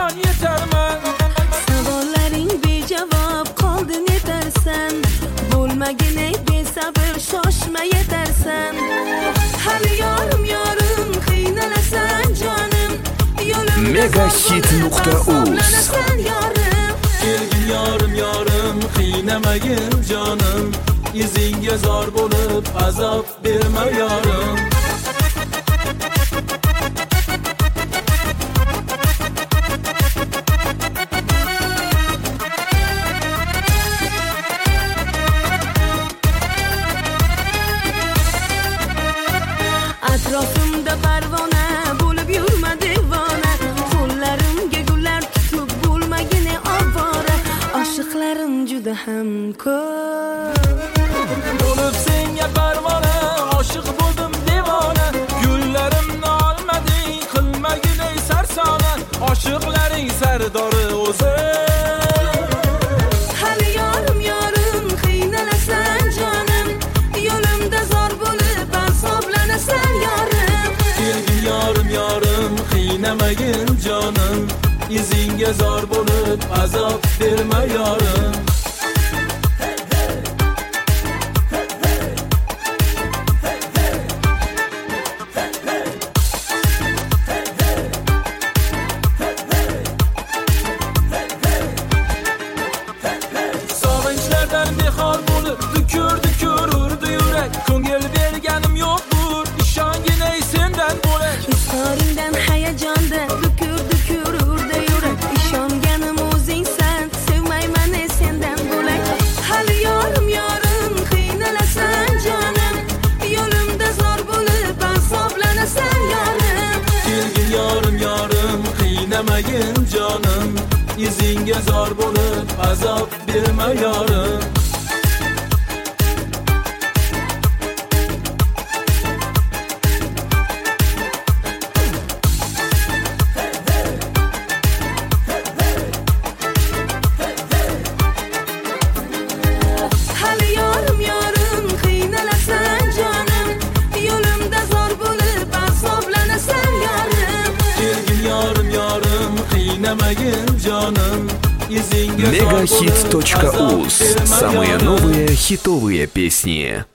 jon yetarman. Savollaring bejavob qoldi netarsan. Bo'lmagin ey besabr shoshma yetarsan. Hali yorim qiynalasan jonim. Megahit.uz Kelgin yorim qiynamagin jonim. Izingga zor bo'lib azob berma yorim. Atrofimda parvona bo'lib yurma devona. Qo'llarimga gullar tutib bo'lmagin ovora. Oshiqlarim juda ham ko'p. Bo'lib senga parvona, oshiq bo'ldim devona. Gullarimni olmading, qilmagin ey sarsona. Oshiqlaring sardori o'zi. Hali yorim qiynalasan jonim. Yo'limda zor bo'lib azoblanasan yorim. Kelgin yorim qiynamagin jonim. Izingga zor bo'lib azob berma yorim. Sog'inchlardan behor bo'lib dukur urdi yurak. Ko'ngil berganim yo'qdur, ishongin ey sendan bo'lak. Istoringdan hayajonda dukur urdi yurak. Ishonganim o'zingsan, sevmayman ey sendan bo'lak. Hali yorim qiynalasan jonim. Yo'limda zor bo'lib azoblanasan yorim. Kelgin yorim qiynamagin jonim. Izingga zor bo'lib azob berma yorim. Hali yorim qiynalasan jonim. Yo'limda zor bo'lib azoblanasan yorim. Kelgin yorim qiynamagin jonim. Izingga zor bo'lib Megahit.uz. Самые новые хитовые песни.